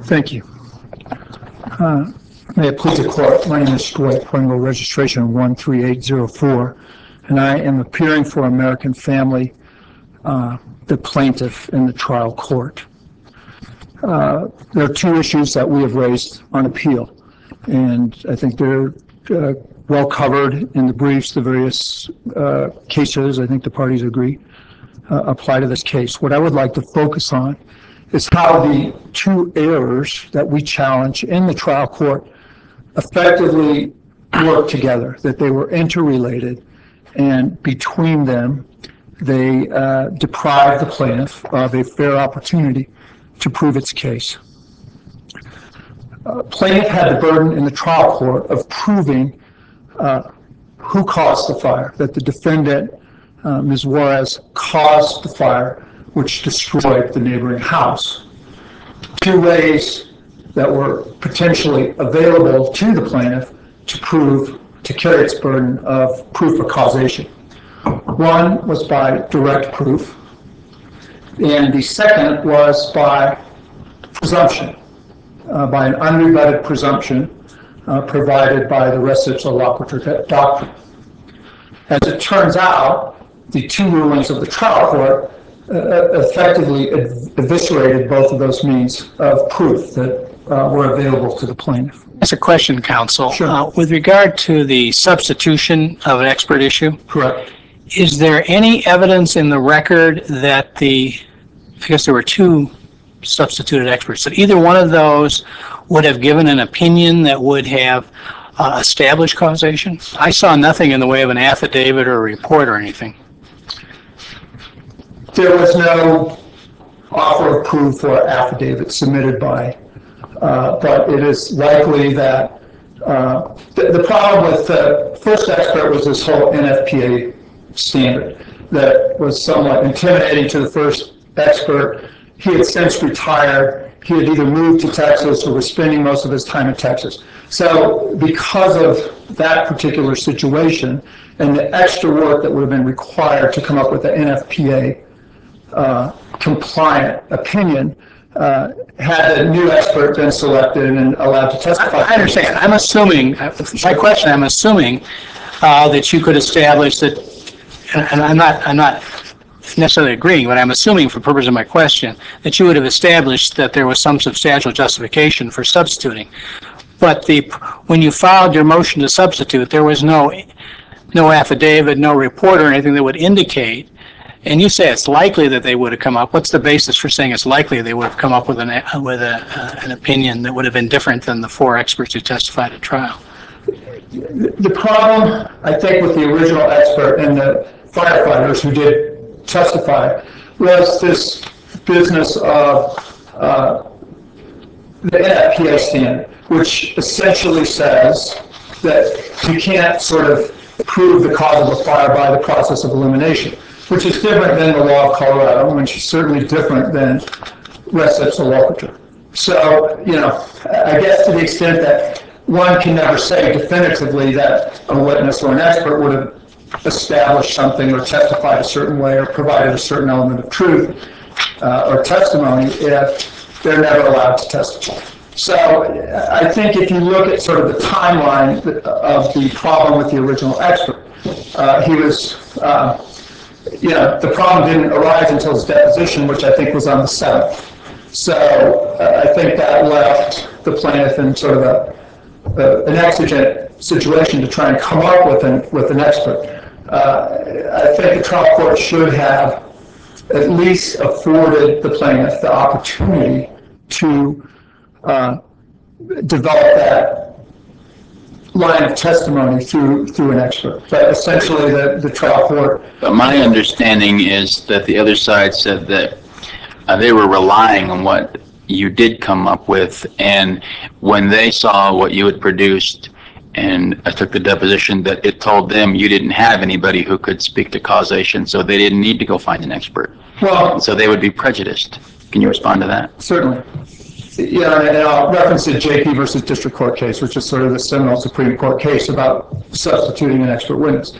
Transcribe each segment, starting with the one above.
Thank you. May it please the court, my name is Dwight Pringle, registration 13804, and I am appearing for American Family, the plaintiff in the trial court. There are two issues that we have raised on appeal, and I think they're well covered in the briefs. The various cases, I think the parties agree, apply to this case. What I would like to focus on is how the two errors that we challenge in the trial court effectively work together, that they were interrelated, and between them, they deprive the plaintiff of a fair opportunity to prove its case. Plaintiff had the burden in the trial court of proving who caused the fire, that the defendant, Ms. Juarez, caused the fire, which destroyed the neighboring house. Two ways that were potentially available to the plaintiff to carry its burden of proof of causation. One was by direct proof, and the second was by presumption, by an unrebutted presumption provided by the res ipsa loquitur doctrine. As it turns out, the two rulings of the trial court effectively eviscerated both of those means of proof that were available to the plaintiff. That's a question, counsel. Sure. With regard to the substitution of an expert issue, Correct. is there any evidence in the record that I guess there were two substituted experts, that either one of those would have given an opinion that would have established causation? I saw nothing in the way of an affidavit or a report or anything. There was no offer of proof or affidavit submitted by, but it is likely that the problem with the first expert was this whole NFPA standard that was somewhat intimidating to the first expert. He had since retired. He had either moved to Texas or was spending most of his time in Texas. So because of that particular situation and the extra work that would have been required to come up with an NFPA compliant opinion, had a new expert been selected and allowed to testify. I understand. I'm assuming that you could establish that, and I'm not necessarily agreeing, but I'm assuming for purpose of my question that you would have established that there was some substantial justification for substituting. But when you filed your motion to substitute, there was no affidavit, no report or anything that would indicate, and you say it's likely that they would have come up. What's the basis for saying it's likely they would have come up with an opinion that would have been different than the four experts who testified at trial? The problem, I think, with the original expert and the firefighters who did testify was this business of the NFPA standard, which essentially says that you can't sort of prove the cause of a fire by the process of elimination, which is different than the law of Colorado, which is certainly different than res ipsa loquitur. So, I guess to the extent that one can never say definitively that a witness or an expert would have established something or testified a certain way or provided a certain element of truth or testimony if they're never allowed to testify. So I think if you look at sort of the timeline of the problem with the original expert, he was, the problem didn't arise until his deposition, which I think was on the 7th. So I think that left the plaintiff in sort of an exigent situation to try and come up with an expert. I think the trial court should have at least afforded the plaintiff the opportunity to develop that line of testimony through an expert. But essentially, the trial court... But my understanding is that the other side said that they were relying on what you did come up with, and when they saw what you had produced, and I took the deposition, that it told them you didn't have anybody who could speak to causation, so they didn't need to go find an expert. Well, so they would be prejudiced. Can you respond to that? Certainly. Yeah, and I'll reference the JP versus District Court case, which is sort of the seminal Supreme Court case about substituting an expert witness.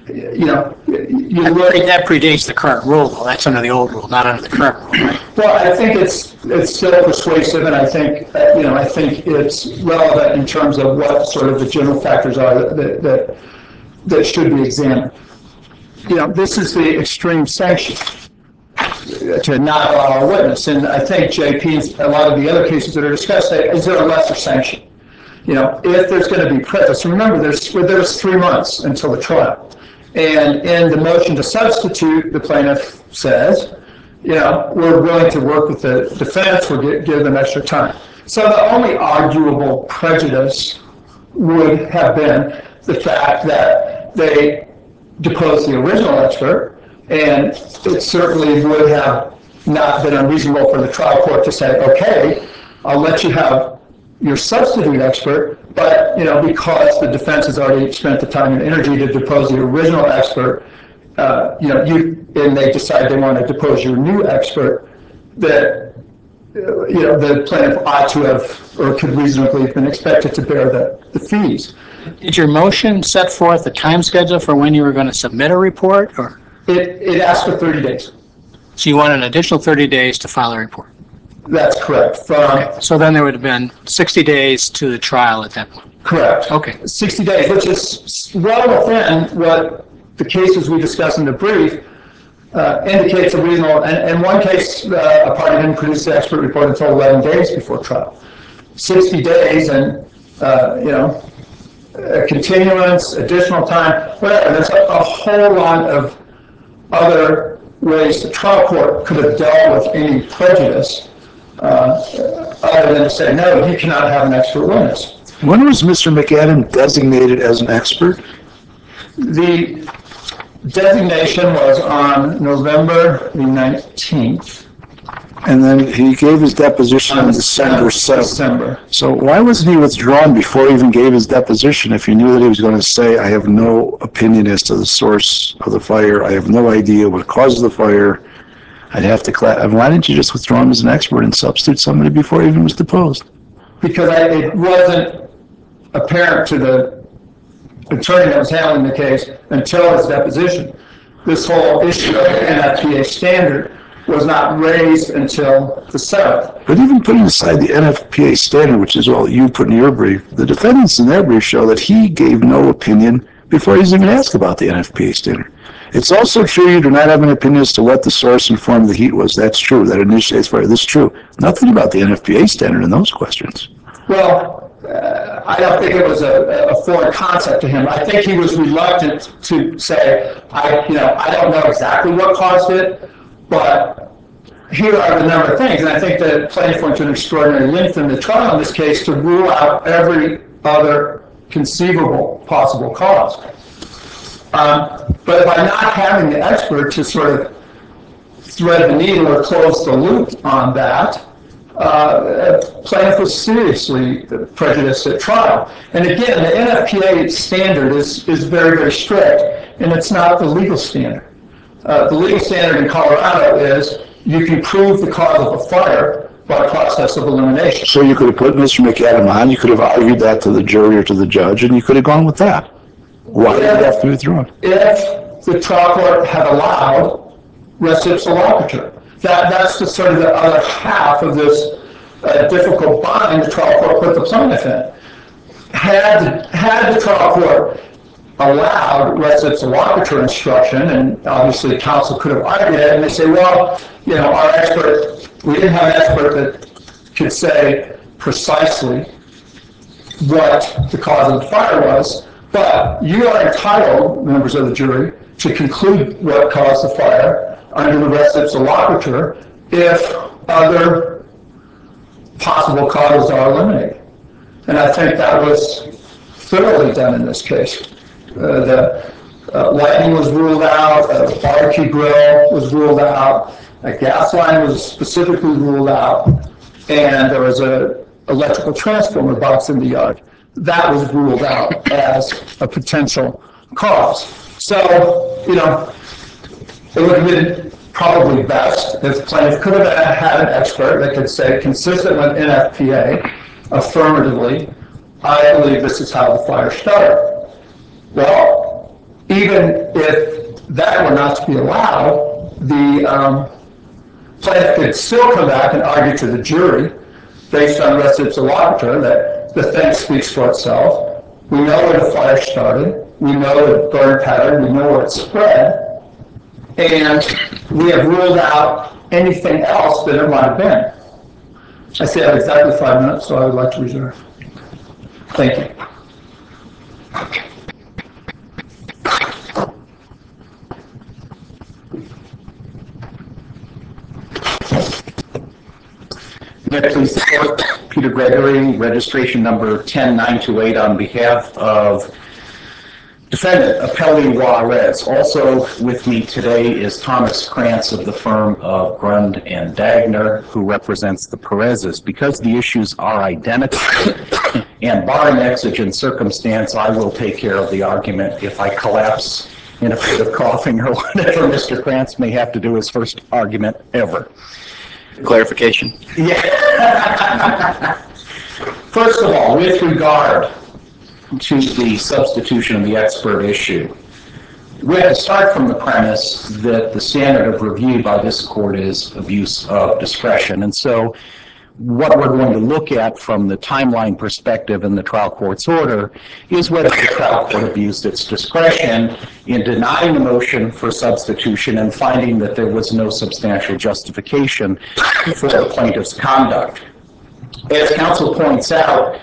you look. That predates the current rule, though. That's under the old rule, not under the current rule, right? Well, I think it's still persuasive, and I think, I think it's relevant in terms of what sort of the general factors are that should be examined. This is the extreme sanction to not allow a witness, and I think JP, a lot of the other cases that are discussed say, is there a lesser sanction? If there's going to be prejudice. Remember, there's 3 months until the trial. And in the motion to substitute, the plaintiff says, we're willing to work with the defense, we'll give them extra time. So the only arguable prejudice would have been the fact that they deposed the original expert, and it certainly would have not been unreasonable for the trial court to say, okay, I'll let you have your substitute expert, but because the defense has already spent the time and energy to depose the original expert, and they decide they want to depose your new expert, that the plaintiff ought to have, or could reasonably have been expected to bear the fees. Did your motion set forth a time schedule for when you were going to submit a report, or? It asked for 30 days. So you wanted an additional 30 days to file a report? That's correct. So then there would have been 60 days to the trial at that point? Correct. Okay. 60 days, which is well within what the cases we discussed in the brief indicates a reasonable, and in one case, a party didn't produce the expert report until 11 days before trial. 60 days and, a continuance, additional time, whatever. There's a whole lot of other ways the trial court could have dealt with any prejudice other than to say, no, you cannot have an expert witness. When was Mr. McAdam designated as an expert? The designation was on November the 19th. And then he gave his deposition on December 7th. December. So why wasn't he withdrawn before he even gave his deposition if he knew that he was going to say, I have no opinion as to the source of the fire, I have no idea what caused the fire, I'd have to why didn't you just withdraw him as an expert and substitute somebody before he even was deposed? Because it wasn't apparent to the attorney that was handling the case until his deposition. This whole issue of the NFPA standard was not raised until the 7th. But even putting aside the NFPA standard, which is all you put in your brief, the defendants in their brief show that he gave no opinion before he was even asked about the NFPA standard. It's also true you do not have an opinion as to what the source and form of the heat was. That's true. That initiates fire. That's true. Nothing about the NFPA standard in those questions. Well, I don't think it was a foreign concept to him. I think he was reluctant to say, I don't know exactly what caused it, but here are the number of things. And I think the plaintiff went to an extraordinary length in the trial in this case to rule out every other conceivable possible cause. But by not having the expert to sort of thread the needle or close the loop on that, plaintiff was seriously prejudiced at trial. And again, the NFPA standard is very, very strict, and it's not the legal standard. The legal standard in Colorado is you can prove the cause of a fire by process of elimination. So you could have put Mr. McAdam on, you could have argued that to the jury or to the judge, and you could have gone with that. Why did you have to withdraw? If the trial court had allowed res ipsa loquitur, that's the sort of the other half of this difficult bind the trial court put the plaintiff in. Had the trial court allowed res ipsa loquitur instruction, and obviously counsel could have argued it, and they say, well, our expert, we didn't have an expert that could say precisely what the cause of the fire was, but you are entitled, members of the jury, to conclude what caused the fire under the res ipsa loquitur if other possible causes are eliminated. And I think that was thoroughly done in this case. The lighting was ruled out, a barbecue grill was ruled out, a gas line was specifically ruled out, and there was an electrical transformer box in the yard. That was ruled out as a potential cause. So, it would have been probably best if the plaintiff could have had an expert that could say, consistent with NFPA, affirmatively, I believe this is how the fire started. Well, even if that were not to be allowed, the plaintiff could still come back and argue to the jury, based on res ipsa loquitur, that the thing speaks for itself. We know where the fire started. We know the burn pattern. We know where it spread. And we have ruled out anything else that it might have been. I say I have exactly 5 minutes, so I would like to reserve. Thank you. May I please support Peter Gregory, registration number 10928, on behalf of defendant Apelli Juarez. Also with me today is Thomas Krantz of the firm of Grund and Dagner, who represents the Perez's. Because the issues are identical and barring exigent circumstance, I will take care of the argument. If I collapse in a fit of coughing or whatever, Mr. Krantz may have to do his first argument ever. Clarification. Yeah. First of all, with regard to the substitution of the expert issue, we have to start from the premise that the standard of review by this court is abuse of discretion. And so what we're going to look at from the timeline perspective in the trial court's order is whether the trial court abused its discretion in denying the motion for substitution and finding that there was no substantial justification for the plaintiff's conduct. As counsel points out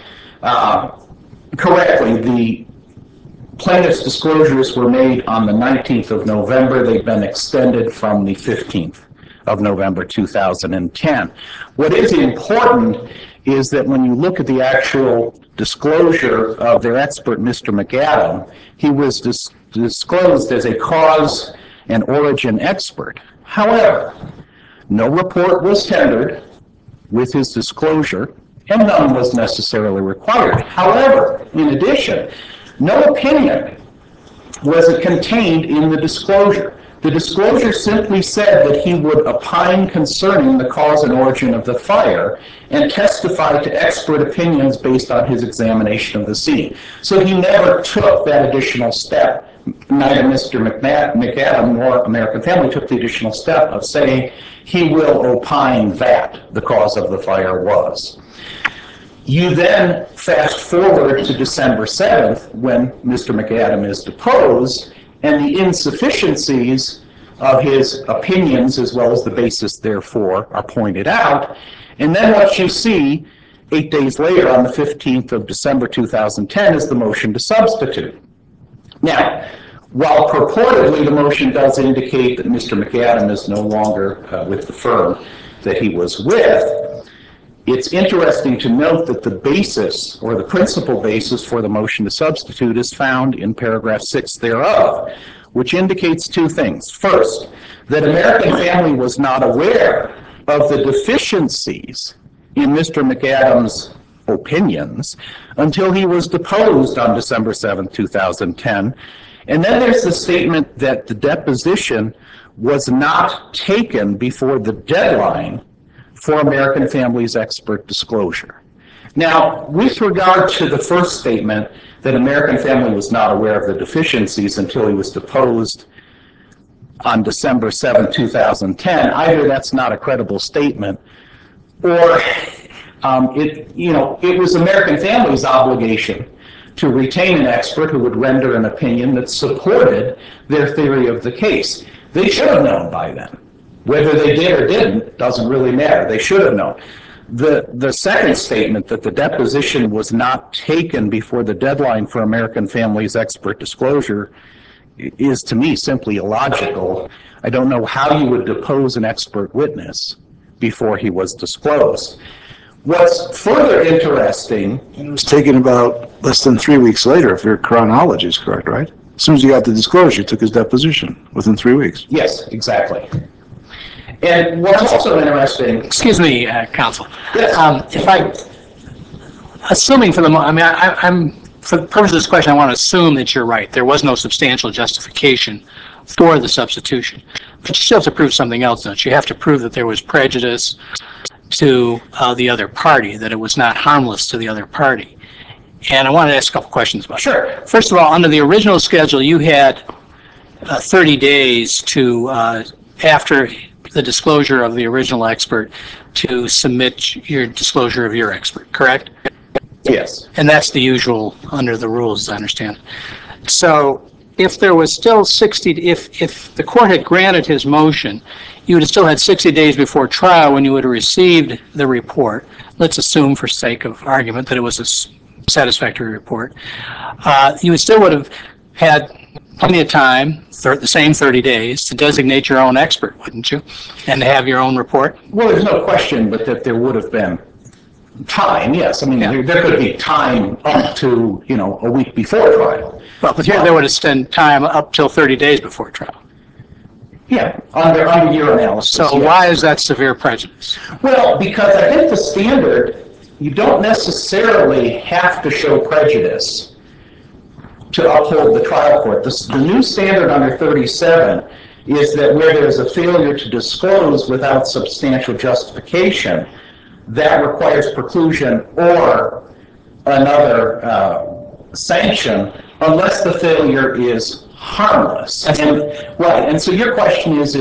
correctly, the plaintiff's disclosures were made on the 19th of November. They've been extended from the 15th of November 2010. What is important is that when you look at the actual disclosure of their expert, Mr. McAdam, he was disclosed as a cause and origin expert. However, no report was tendered with his disclosure, and none was necessarily required. However, in addition, no opinion was contained in the disclosure. The disclosure simply said that he would opine concerning the cause and origin of the fire and testify to expert opinions based on his examination of the scene. So he never took that additional step. Neither Mr. McAdam nor American Family took the additional step of saying he will opine that the cause of the fire was. You then fast forward to December 7th when Mr. McAdam is deposed, and the insufficiencies of his opinions, as well as the basis therefore, are pointed out. And then what you see 8 days later, on the 15th of December 2010, is the motion to substitute. Now, while purportedly the motion does indicate that Mr. McAdam is no longer with the firm that he was with, it's interesting to note that the basis, or the principal basis for the motion to substitute, is found in paragraph 6 thereof, which indicates two things. First, that American Family was not aware of the deficiencies in Mr. McAdam's opinions until he was deposed on December 7, 2010. And then there's the statement that the deposition was not taken before the deadline for American Family's expert disclosure. Now, with regard to the first statement, that American Family was not aware of the deficiencies until he was deposed on December 7, 2010, either that's not a credible statement, or it was American Family's obligation to retain an expert who would render an opinion that supported their theory of the case. They should have known by then. Whether they did or didn't doesn't really matter. They should have known. The second statement, that the deposition was not taken before the deadline for American Family's expert disclosure, is to me simply illogical. I don't know how you would depose an expert witness before he was disclosed. What's further interesting... It was taken about less than 3 weeks later, if your chronology is correct, right? As soon as you got the disclosure, you took his deposition within 3 weeks. Yes, exactly. And what's also interesting... Excuse me, counsel. Yes. If I, assuming for the moment, for the purpose of this question, I want to assume that you're right. There was no substantial justification for the substitution. But you still have to prove something else, don't you? You have to prove that there was prejudice to the other party, that it was not harmless to the other party. And I wanted to ask a couple questions about it. Sure. First of all, under the original schedule, you had 30 days to, after the disclosure of the original expert, to submit your disclosure of your expert, correct? Yes. And that's the usual under the rules, as I understand. So if there was still 60, if the court had granted his motion, you would have still had 60 days before trial when you would have received the report. Let's assume, for sake of argument, that it was a satisfactory report. You still would have had plenty of time, the same 30 days, to designate your own expert, wouldn't you? And to have your own report? Well, there's no question but that there would have been time, yes. I mean, Yeah. there could be time up to, a week before trial. Well, but here they would have spent time up till 30 days before trial. Yeah, under your analysis. So yes. why is that severe prejudice? Well, because I think the standard, you don't necessarily have to show prejudice to uphold the trial court. The new standard under 37 is that where there's a failure to disclose without substantial justification, that requires preclusion or another sanction unless the failure is harmless. And so your question is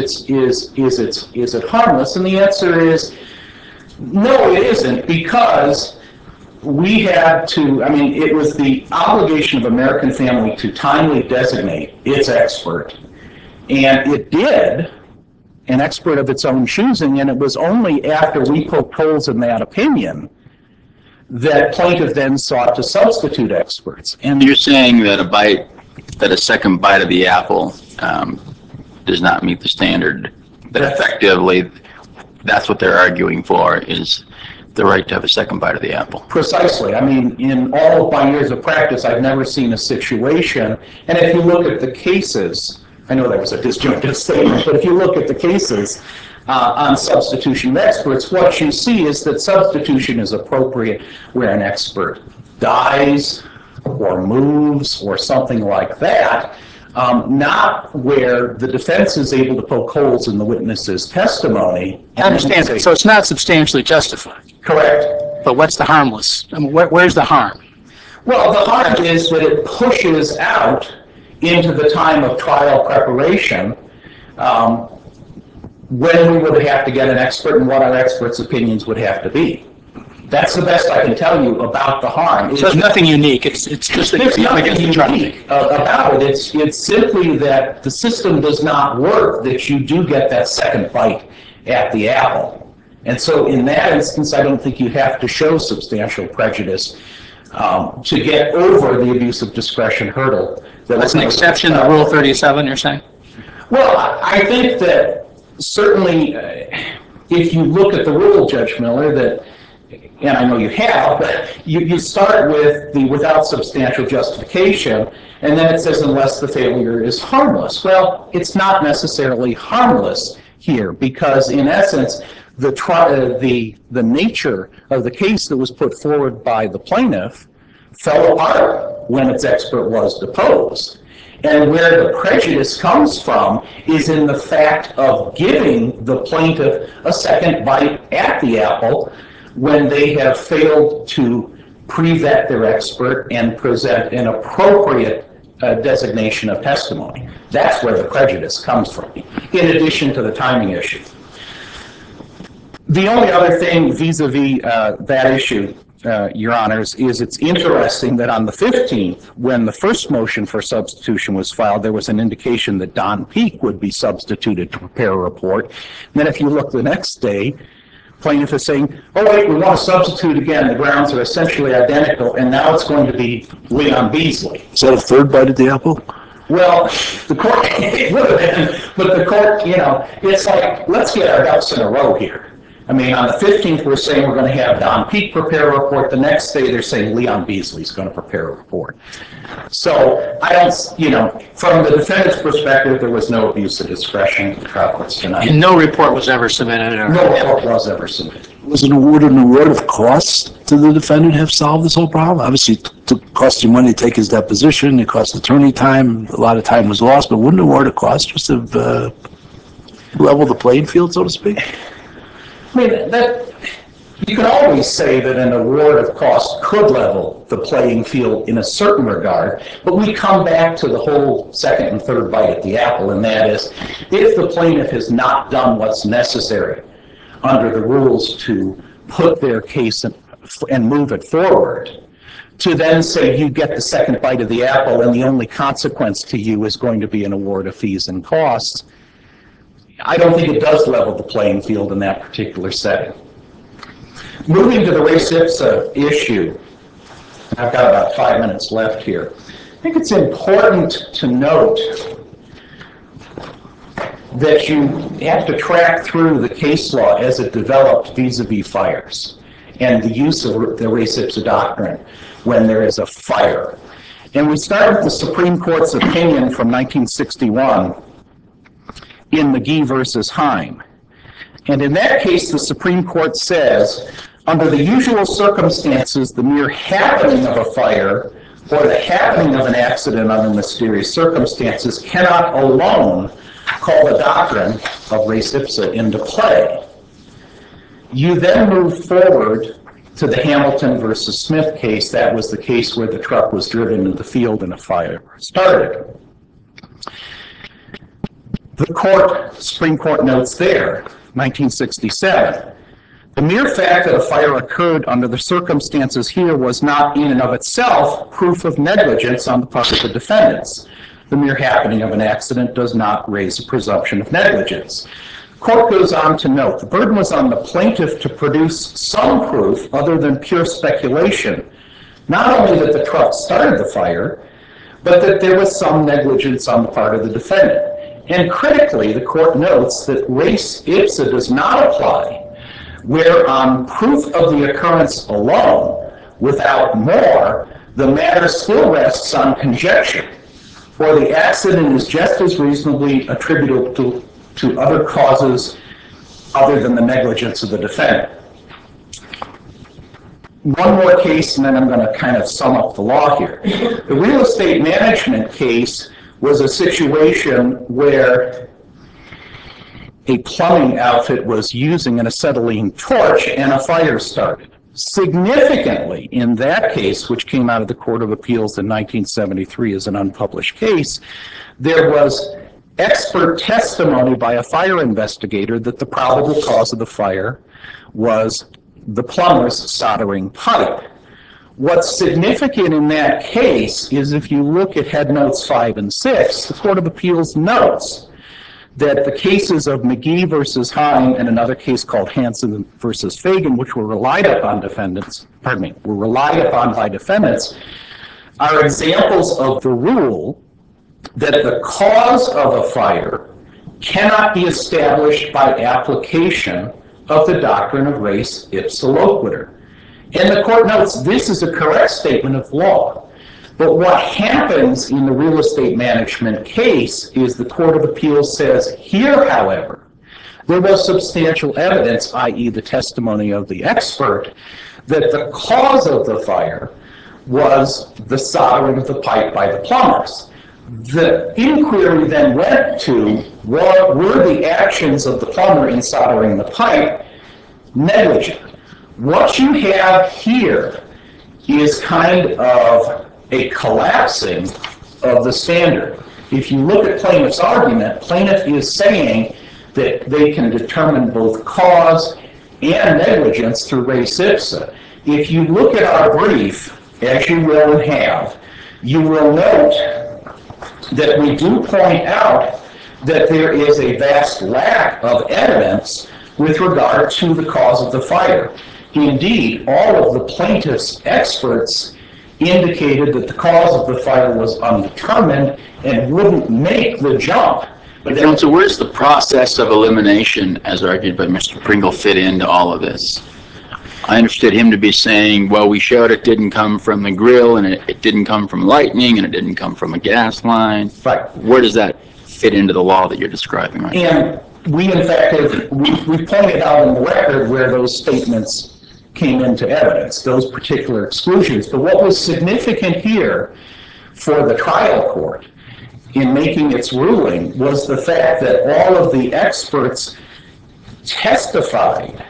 it harmless? And the answer is no, it isn't, because we had to, it was the obligation of American Family to timely designate its expert, and it did, an expert of its own choosing, and it was only after we poked holes in that opinion that plaintiff then sought to substitute experts. And You're saying that a second bite of the apple does not meet the standard, that effectively that's what they're arguing for, is the right to have a second bite of the apple. Precisely. In all of my years of practice, I've never seen a situation, and if you look at the cases, I know that was a disjunctive statement, but if you look at the cases on substitution of experts, what you see is that substitution is appropriate where an expert dies or moves or something like that, not where the defense is able to poke holes in the witness's testimony. I understand that. So it's not substantially justified. Correct. But what's the harmless? Where's the harm? Well, the harm is that it pushes out into the time of trial preparation when we would have to get an expert and what our expert's opinions would have to be. That's the best I can tell you about the harm. So there's nothing unique. It's just that There's you're up nothing against the trial. unique about it. It's simply that the system does not work, that you do get that second bite at the apple. And so in that instance, I don't think you have to show substantial prejudice to get over the abuse of discretion hurdle. That's an exception to Rule 37, you're saying? Well, I think that certainly if you look at the rule, Judge Miller, that, and I know you have, but you start with the without substantial justification, and then it says unless the failure is harmless. Well, it's not necessarily harmless here, because in essence, the nature of the case that was put forward by the plaintiff fell apart when its expert was deposed. And where the prejudice comes from is in the fact of giving the plaintiff a second bite at the apple when they have failed to pre-vet their expert and present an appropriate designation of testimony. That's where the prejudice comes from, in addition to the timing issue. The only other thing vis-a-vis that issue, Your Honors, is it's interesting that on the 15th, when the first motion for substitution was filed, there was an indication that Don Peake would be substituted to prepare a report. And then if you look the next day, plaintiff is saying, oh wait, we want to substitute again. The grounds are essentially identical, and now it's going to be Leon Beasley. Is that a third bite at the apple? Well, the court, it would have been, but the court, it's like, let's get our ducks in a row here. On the 15th, we're saying we're going to have Don Peake prepare a report. The next day, they're saying Leon Beasley's going to prepare a report. So, I don't, from the defendant's perspective, there was no abuse of discretion at the trial courts tonight. And no report was ever submitted? No report was ever submitted. Was an award of cost to the defendant have solved this whole problem? Obviously, it cost you money to take his deposition. It cost attorney time. A lot of time was lost. But wouldn't an award of cost just have leveled the playing field, so to speak? You can always say that an award of cost could level the playing field in a certain regard, but we come back to the whole second and third bite at the apple, and that is, if the plaintiff has not done what's necessary under the rules to put their case and move it forward, to then say you get the second bite of the apple and the only consequence to you is going to be an award of fees and costs, I don't think it does level the playing field in that particular setting. Moving to the res ipsa issue, I've got about 5 minutes left here. I think it's important to note that you have to track through the case law as it developed vis-a-vis fires and the use of the res ipsa doctrine when there is a fire. And we start with the Supreme Court's opinion from 1961 in McGee versus Heim. And in that case, the Supreme Court says, under the usual circumstances, the mere happening of a fire or the happening of an accident under mysterious circumstances cannot alone call the doctrine of res ipsa into play. You then move forward to the Hamilton versus Smith case. That was the case where the truck was driven into the field and a fire started. The Supreme Court notes there, 1967, the mere fact that a fire occurred under the circumstances here was not in and of itself proof of negligence on the part of the defendants. The mere happening of an accident does not raise a presumption of negligence. The court goes on to note the burden was on the plaintiff to produce some proof other than pure speculation, not only that the truck started the fire, but that there was some negligence on the part of the defendant. And critically, the court notes that res ipsa does not apply where on proof of the occurrence alone, without more, the matter still rests on conjecture, or the accident is just as reasonably attributable to other causes other than the negligence of the defendant. One more case, and then I'm going to kind of sum up the law here. The real estate management case was a situation where a plumbing outfit was using an acetylene torch and a fire started. Significantly, in that case, which came out of the Court of Appeals in 1973 as an unpublished case, there was expert testimony by a fire investigator that the probable cause of the fire was the plumber's soldering pipe. What's significant in that case is if you look at Head Notes 5 and 6, the Court of Appeals notes that the cases of McGee versus Heim and another case called Hansen versus Fagan, which were relied upon by defendants, are examples of the rule that the cause of a fire cannot be established by application of the doctrine of res ipsa loquitur. And the court notes this is a correct statement of law. But what happens in the real estate management case is the Court of Appeals says, here, however, there was substantial evidence, i.e. the testimony of the expert, that the cause of the fire was the soldering of the pipe by the plumbers. The inquiry then went to what were the actions of the plumber in soldering the pipe negligent. What you have here is kind of a collapsing of the standard. If you look at plaintiff's argument, plaintiff is saying that they can determine both cause and negligence through res ipsa. If you look at our brief, as you will and have, you will note that we do point out that there is a vast lack of evidence with regard to the cause of the fire. Indeed, all of the plaintiff's experts indicated that the cause of the fire was undetermined and wouldn't make the jump. But so where's the process of elimination, as argued by Mr. Pringle, fit into all of this? I understood him to be saying, well, we showed it didn't come from the grill, and it didn't come from lightning, and it didn't come from a gas line. Where does that fit into the law that you're describing right now? And we, in fact, we pointed out in the record where those statements came into evidence, those particular exclusions. But what was significant here for the trial court in making its ruling was the fact that all of the experts testified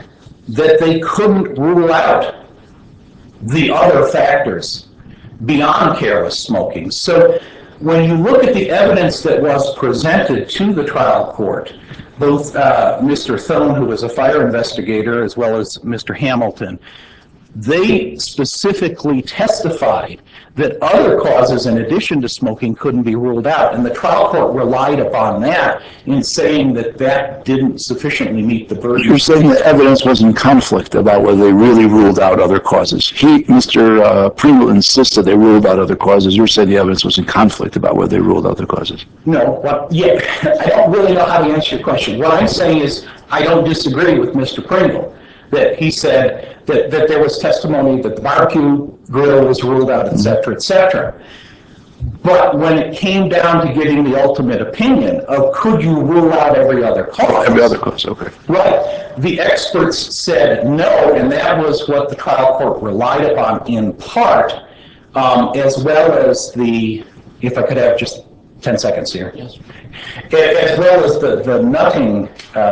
that they couldn't rule out the other factors beyond careless smoking. So when you look at the evidence that was presented to the trial court, both Mr. Thone, who was a fire investigator, as well as Mr. Hamilton, they specifically testified that other causes in addition to smoking couldn't be ruled out. And the trial court relied upon that in saying that that didn't sufficiently meet the burden. You're saying the evidence was in conflict about whether they really ruled out other causes. Mr. Pringle insisted they ruled out other causes. You're saying the evidence was in conflict about whether they ruled out other causes. No, I don't really know how to answer your question. What I'm saying is I don't disagree with Mr. Pringle, that he said that there was testimony that the barbecue grill was ruled out, et cetera, et cetera. But when it came down to getting the ultimate opinion of could you rule out every other cause? Every other cause, okay. Right. The experts said no, and that was what the trial court relied upon in part, as well as if I could have just 10 seconds here. Yes. As well as the nutting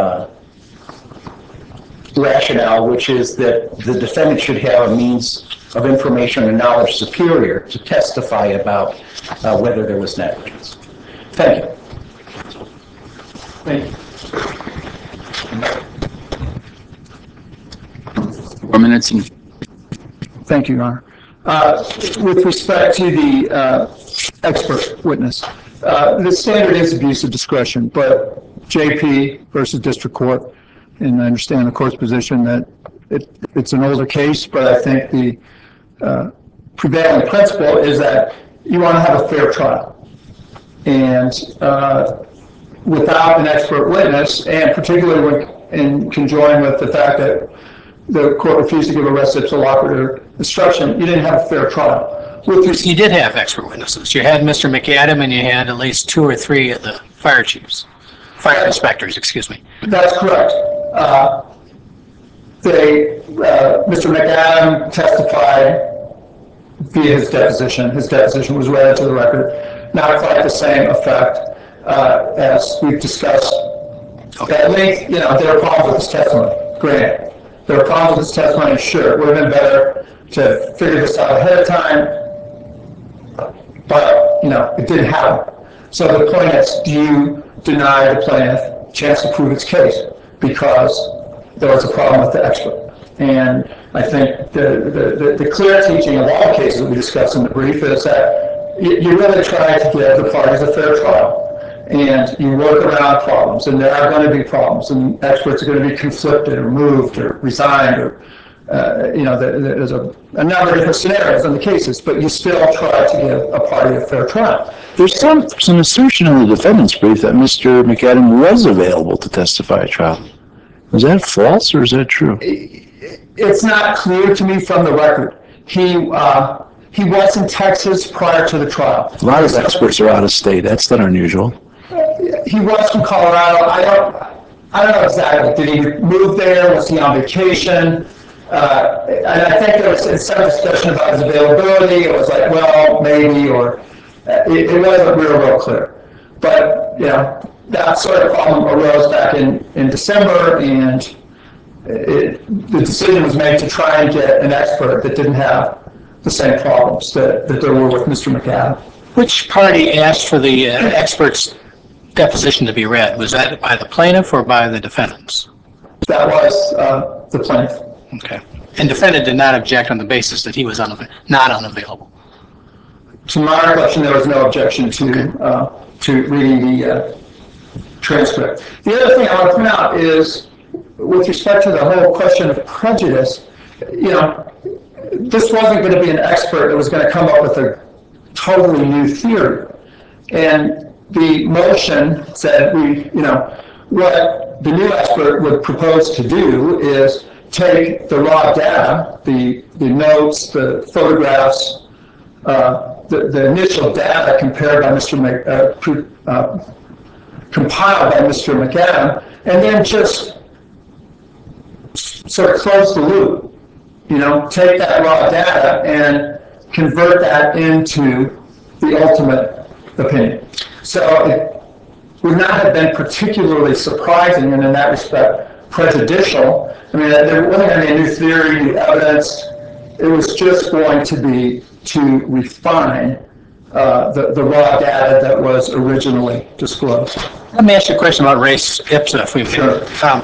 rationale, which is that the defendant should have a means of information and knowledge superior to testify about whether there was negligence. Thank you. Thank you. 4 minutes and Thank you, Your Honor. With respect to the expert witness, the standard is abuse of discretion, but JP versus district court, and I understand the court's position that it's an older case, but I think the prevailing principle is that you want to have a fair trial. And without an expert witness, and particularly in conjoined with the fact that the court refused to give a res ipsa loquitur instruction, you didn't have a fair trial. You did have expert witnesses. You had Mr. McAdam, and you had at least 2 or 3 of the fire inspectors, excuse me. That's correct. Mr. McAdam testified via his deposition. His deposition was read into the record. Not quite the same effect as we've discussed. Okay. At least, there are problems with his testimony. Granted, there are problems with his testimony. Sure, it would have been better to figure this out ahead of time, but it didn't happen. So the point is, do you deny the plaintiff a chance to prove its case because there was a problem with the expert? And I think the clear teaching of all cases that we discussed in the brief is that you really try to give the parties a fair trial. And you work around problems, and there are going to be problems, and experts are going to be conflicted or moved or resigned, or there's a number of different scenarios in the cases, but you still try to give a party a fair trial. There's some assertion in the defendant's brief that Mr. McAdam was available to testify at trial. Is that false or is that true? It's not clear to me from the record. He was in Texas prior to the trial. A lot of experts are out of state. That's not unusual. He was from Colorado. I don't know exactly. Did he move there? Was he on vacation? And I think there was some discussion about his availability. It was like, well, maybe, or it wasn't real clear. But, that sort of problem arose back in December, and the decision was made to try and get an expert that didn't have the same problems that there were with Mr. McAdam. Which party asked for the expert's deposition to be read? Was that by the plaintiff or by the defendants? That was the plaintiff. Okay. And defendant did not object on the basis that he was not unavailable. To my recollection, there was no objection to reading the transcript. The other thing I want to point out is, with respect to the whole question of prejudice, this wasn't going to be an expert that was going to come up with a totally new theory. And the motion said what the new expert would propose to do is take the raw data, the notes, the photographs, the initial data compared by compiled by Mr. McAdam, and then just sort of close the loop. Take that raw data and convert that into the ultimate opinion. So it would not have been particularly surprising, and in that respect, prejudicial. I mean, there wasn't any new theory, new evidence. It was just going to be to refine the raw data that was originally disclosed. Let me ask you a question about res ipsa, if we may. Sure.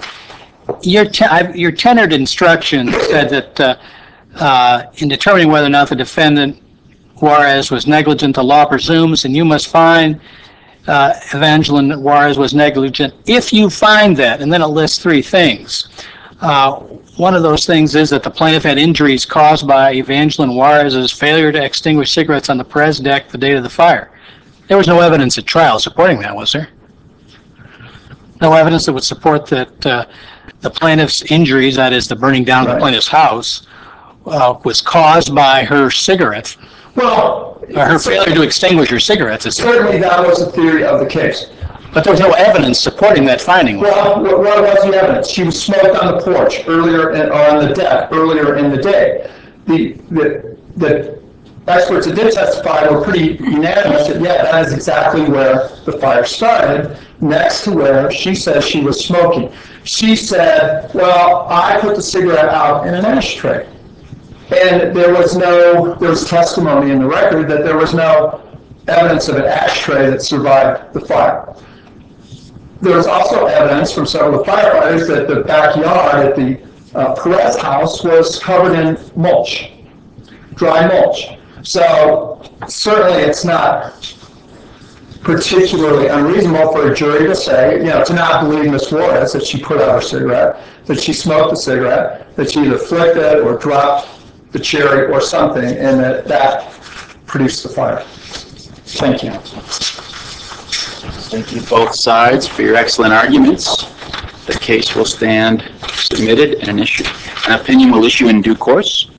Your tenured instruction said that in determining whether or not the defendant Juarez was negligent, the law presumes, and you must find Evangeline Juarez was negligent if you find that, and then it lists three things. One of those things is that the plaintiff had injuries caused by Evangeline Juarez's failure to extinguish cigarettes on the Perez deck the date of the fire. There was no evidence at trial supporting that, was there? No evidence that would support that the plaintiff's injuries, that is the burning down of the plaintiff's house, was caused by her cigarettes, Well, or her failure to extinguish her cigarettes. certainly that was the theory of the case. But there was no evidence supporting that finding. Well, what was the evidence? She was smoked on the porch earlier, or on the deck earlier in the day. The experts that did testify were pretty unanimous that, yeah, that is exactly where the fire started, next to where she said she was smoking. She said, well, I put the cigarette out in an ashtray. And there was testimony in the record that there was no evidence of an ashtray that survived the fire. There was also evidence from several of the firefighters that the backyard at the Perez house was covered in mulch, dry mulch. So certainly it's not particularly unreasonable for a jury to say, to not believe Ms. Juarez that she put out her cigarette, that she smoked the cigarette, that she either flicked it or dropped the cherry or something, and that produced the fire. Thank you. Thank you both sides for your excellent arguments. The case will stand submitted and an opinion will issue in due course.